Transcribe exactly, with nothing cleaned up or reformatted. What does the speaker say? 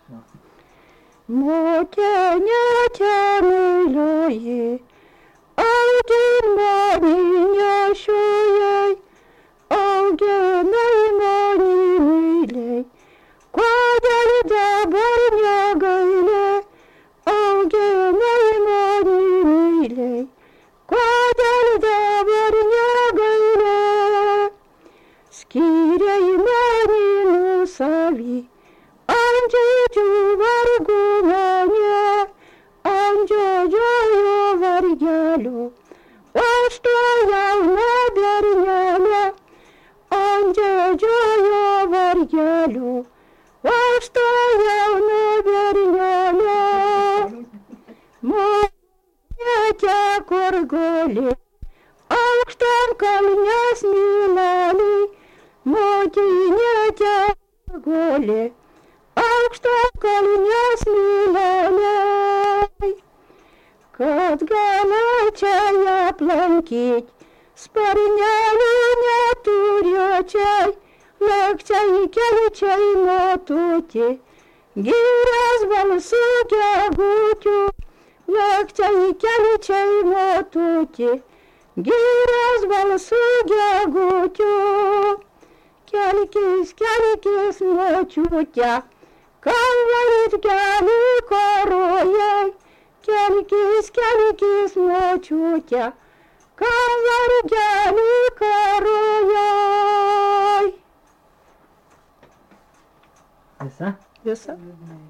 Motinia mylioji, augin mani nešioji, auginai mani myliai, kodėl dabar negaili, auginai mani myliai, kodėl dabar negaili, skyrei mani nusavį, ant didžių vargų mane, ant didžiojo vargelio, aš to jauna bernelė, ant didžiojo vargelio, aš to jauna bernelė. Motinia, kur guli, aukštam kalne smėleliai, motinia kur guli, aukštam kalne smėleliai, kad galėčiau aplankyt, sparnelių neturėčiau, lėkčiau kelčiau motutį, girios balsų gegutių, lėkčiau kelčiau motutį, girios balsų gegutių. Kelkis, kelkis, močiute, kam varyt kelių karojai, kelkis, kelkis, močiute, kam varyt kelių karojai. Visa? Visa.